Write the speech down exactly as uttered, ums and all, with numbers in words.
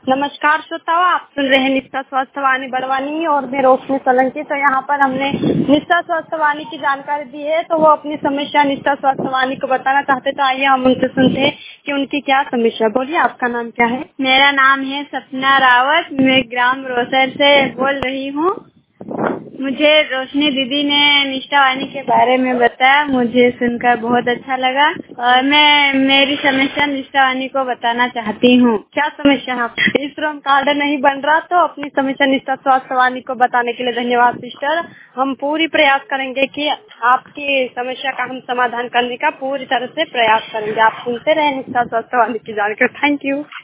नमस्कार श्रोताओं, आप सुन रहे हैं निष्ठा स्वास्थ्य वाणी बड़वानी और मैं रोशनी सोलंकी। तो यहाँ पर हमने निष्ठा स्वास्थ्य वाणी की जानकारी दी है, तो वो अपनी समस्या निष्ठा स्वास्थ्य वाणी को बताना चाहते। तो आइए हम उनसे सुनते हैं कि उनकी क्या समस्या। बोलिए, आपका नाम क्या है? मेरा नाम है सपना रावत। मैं ग्राम रोसर से बोल रही हूँ। मुझे रोशनी दीदी ने निष्ठा वाणी के बारे में बताया, मुझे सुनकर बहुत अच्छा लगा और मैं मेरी समस्या निष्ठा वाणी को बताना चाहती हूँ। क्या समस्या है? ई श्रम कार्ड नहीं बन रहा, तो अपनी समस्या निष्ठा स्वास्थ्य वाणी को बताने के लिए धन्यवाद सिस्टर। हम पूरी प्रयास करेंगे कि आपकी समस्या का हम समाधान करने का पूरी तरह से प्रयास करेंगे। आप सुनते रहे निष्ठा स्वास्थ्य वाणी की जानकारी। Thank you.